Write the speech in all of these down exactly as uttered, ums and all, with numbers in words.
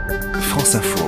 France Info.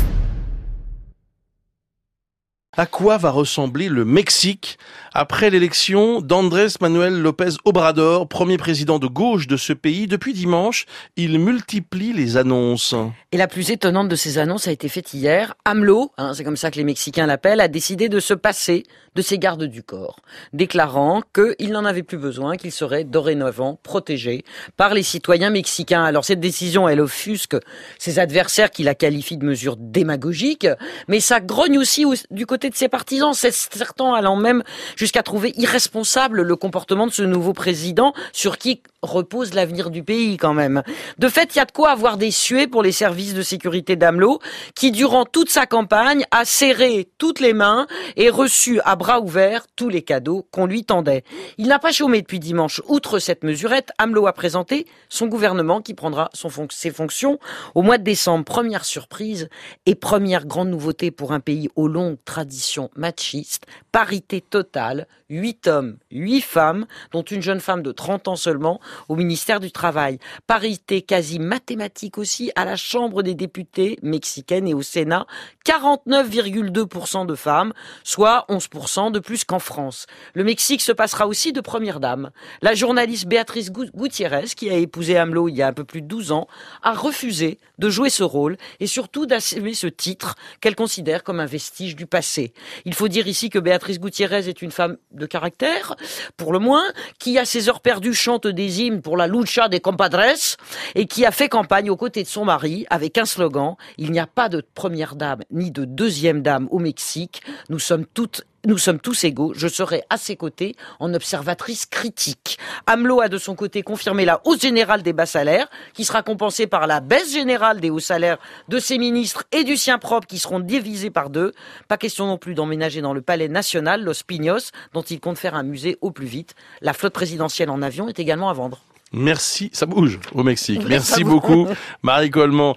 À quoi va ressembler le Mexique après l'élection d'Andrés Manuel López Obrador, premier président de gauche de ce pays? Depuis dimanche, il multiplie les annonces. Et la plus étonnante de ces annonces a été faite hier. AMLO, hein, c'est comme ça que les Mexicains l'appellent, a décidé de se passer de ses gardes du corps, déclarant qu'il n'en avait plus besoin, qu'il serait dorénavant protégé par les citoyens mexicains. Alors cette décision, elle offusque ses adversaires qui la qualifient de mesure démagogique, mais ça grogne aussi du côté de ses partisans, certains allant même jusqu'à trouver irresponsable le comportement de ce nouveau président sur qui repose l'avenir du pays quand même. De fait, il y a de quoi avoir des suées pour les services de sécurité d'AMLO qui, durant toute sa campagne, a serré toutes les mains et reçu à bras ouverts tous les cadeaux qu'on lui tendait. Il n'a pas chômé depuis dimanche. Outre cette mesurette, AMLO a présenté son gouvernement qui prendra son fon- ses fonctions au mois de décembre. Première surprise et première grande nouveauté pour un pays aux longues traditions machistes, parité totale, huit hommes, huit femmes, dont une jeune femme de trente ans seulement, au ministère du Travail. Parité quasi mathématique aussi à la Chambre des députés mexicaine et au Sénat, quarante-neuf virgule deux pour cent de femmes, soit onze pour cent de plus qu'en France. Le Mexique se passera aussi de première dame. La journaliste Béatrice Gutiérrez, qui a épousé AMLO il y a un peu plus de douze ans, a refusé de jouer ce rôle et surtout d'assumer ce titre qu'elle considère comme un vestige du passé. Il faut dire ici que Béatrice Gutiérrez est une femme de caractère, pour le moins, qui à ses heures perdues chante des hymnes pour la lucha des compadres et qui a fait campagne aux côtés de son mari avec un slogan: il n'y a pas de première dame ni de deuxième dame au Mexique, nous sommes toutes Nous sommes tous égaux, je serai à ses côtés en observatrice critique. AMLO a de son côté confirmé la hausse générale des bas salaires, qui sera compensée par la baisse générale des hauts salaires de ses ministres et du sien propre, qui seront divisés par deux. Pas question non plus d'emménager dans le palais national, Los Pinos, dont il compte faire un musée au plus vite. La flotte présidentielle en avion est également à vendre. Merci, ça bouge au Mexique. Oui, Merci beaucoup, Marie Coleman.